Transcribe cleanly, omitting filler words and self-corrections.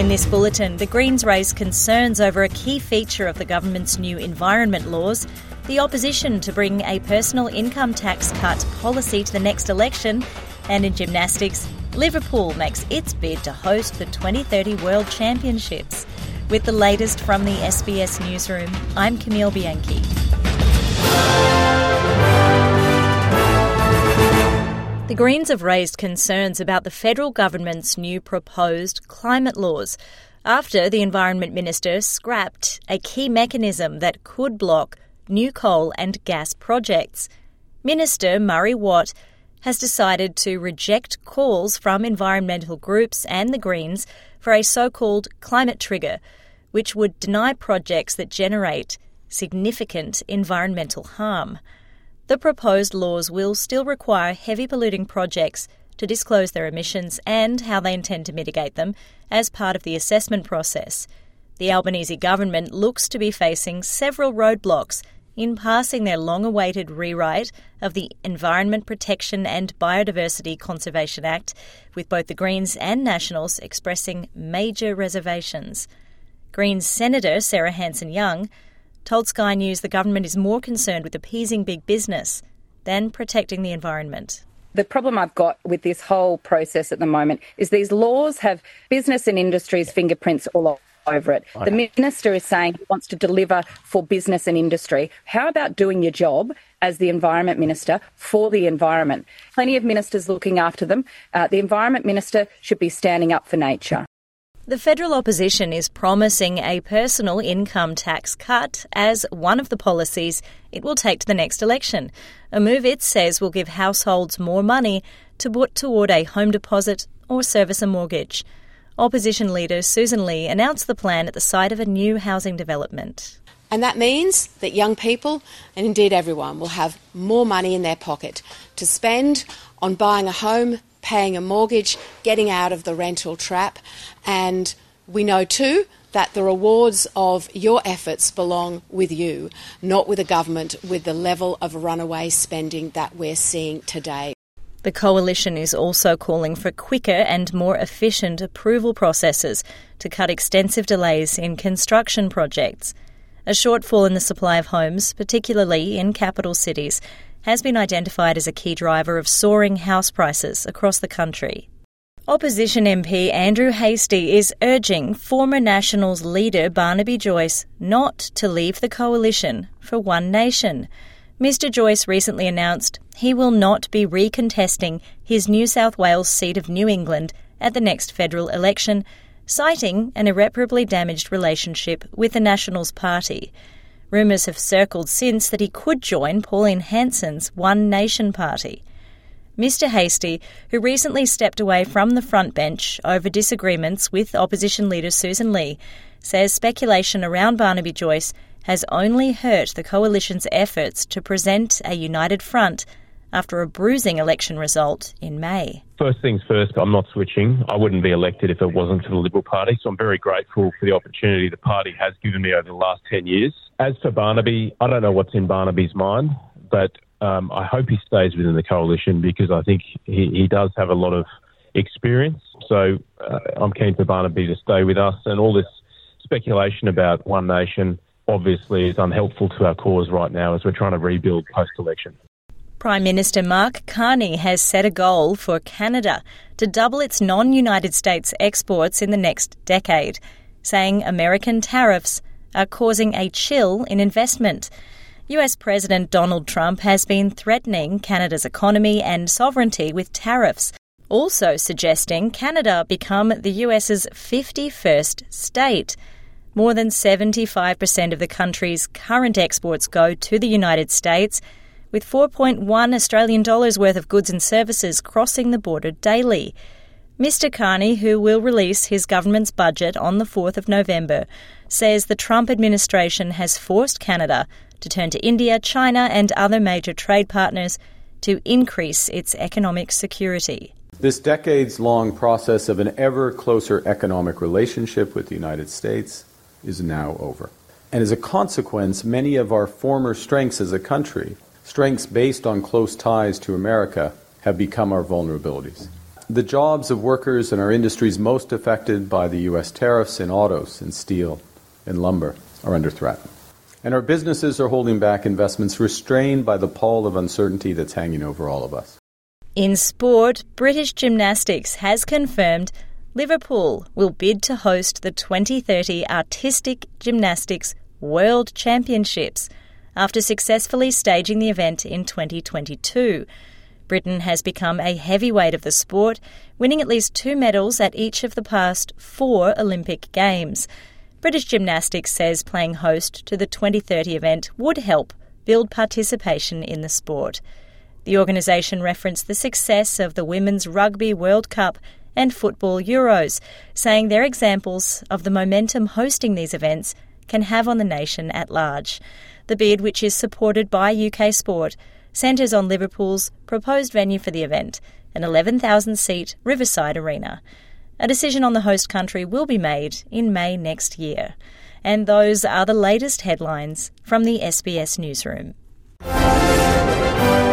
In this bulletin, the Greens raise concerns over a key feature of the government's new environment laws, the opposition to bring a personal income tax cut policy to the next election, and in gymnastics, Liverpool makes its bid to host the 2030 World Championships. With the latest from the SBS Newsroom, I'm Camille Bianchi. The Greens have raised concerns about the federal government's new proposed climate laws after the Environment Minister scrapped a key mechanism that could block new coal and gas projects. Minister Murray Watt has decided to reject calls from environmental groups and the Greens for a so-called climate trigger, which would deny projects that generate significant environmental harm. The proposed laws will still require heavy polluting projects to disclose their emissions and how they intend to mitigate them as part of the assessment process. The Albanese government looks to be facing several roadblocks in passing their long-awaited rewrite of the Environment Protection and Biodiversity Conservation Act, with both the Greens and Nationals expressing major reservations. Greens Senator Sarah Hanson-Young told Sky News the government is more concerned with appeasing big business than protecting the environment. The problem I've got with this whole process at the moment is these laws have business and industry's fingerprints all over it. The minister is saying he wants to deliver for business and industry. How about doing your job as the Environment Minister for the environment? Plenty of ministers looking after them. The Environment Minister should be standing up for nature. The federal opposition is promising a personal income tax cut as one of the policies it will take to the next election, a move it says will give households more money to put toward a home deposit or service a mortgage. Opposition leader Susan Lee announced the plan at the site of a new housing development. And that means that young people, and indeed everyone, will have more money in their pocket to spend on buying a home, paying a mortgage, getting out of the rental trap. And we know too that the rewards of your efforts belong with you, not with a government with the level of runaway spending that we're seeing today. The coalition is also calling for quicker and more efficient approval processes to cut extensive delays in construction projects. A shortfall in the supply of homes, particularly in capital cities, has been identified as a key driver of soaring house prices across the country. Opposition MP Andrew Hastie is urging former Nationals leader Barnaby Joyce not to leave the coalition for One Nation. Mr Joyce recently announced he will not be recontesting his New South Wales seat of New England at the next federal election, citing an irreparably damaged relationship with the Nationals Party. Rumours have circled since that he could join Pauline Hanson's One Nation Party. Mr Hastie, who recently stepped away from the front bench over disagreements with opposition leader Susan Lee, says speculation around Barnaby Joyce has only hurt the coalition's efforts to present a united front after a bruising election result in May. First things first, I'm not switching. I wouldn't be elected if it wasn't for the Liberal Party, so I'm very grateful for the opportunity the party has given me over the last 10 years. As for Barnaby, I don't know what's in Barnaby's mind, but I hope he stays within the coalition because I think he does have a lot of experience. So I'm keen for Barnaby to stay with us, and all this speculation about One Nation obviously is unhelpful to our cause right now as we're trying to rebuild post-election. Prime Minister Mark Carney has set a goal for Canada to double its non-United States exports in the next decade, saying American tariffs are causing a chill in investment. US President Donald Trump has been threatening Canada's economy and sovereignty with tariffs, also suggesting Canada become the US's 51st state. More than 75% of the country's current exports go to the United States, with $4.1 Australian worth of goods and services crossing the border daily. Mr Carney, who will release his government's budget on the 4th of November, says the Trump administration has forced Canada to turn to India, China and other major trade partners to increase its economic security. This decades-long process of an ever closer economic relationship with the United States is now over. And as a consequence, many of our former strengths as a country, strengths based on close ties to America, have become our vulnerabilities. The jobs of workers in our industries most affected by the U.S. tariffs in autos, in steel, in lumber are under threat. And our businesses are holding back investments restrained by the pall of uncertainty that's hanging over all of us. In sport, British Gymnastics has confirmed Liverpool will bid to host the 2030 Artistic Gymnastics World Championships after successfully staging the event in 2022. Britain has become a heavyweight of the sport, winning at least 2 medals at each of the past 4 Olympic Games. British Gymnastics says playing host to the 2030 event would help build participation in the sport. The organisation referenced the success of the Women's Rugby World Cup and Football Euros, saying they're examples of the momentum hosting these events can have on the nation at large. The bid, which is supported by UK Sport, centres on Liverpool's proposed venue for the event, an 11,000-seat Riverside Arena. A decision on the host country will be made in May next year. And those are the latest headlines from the SBS Newsroom.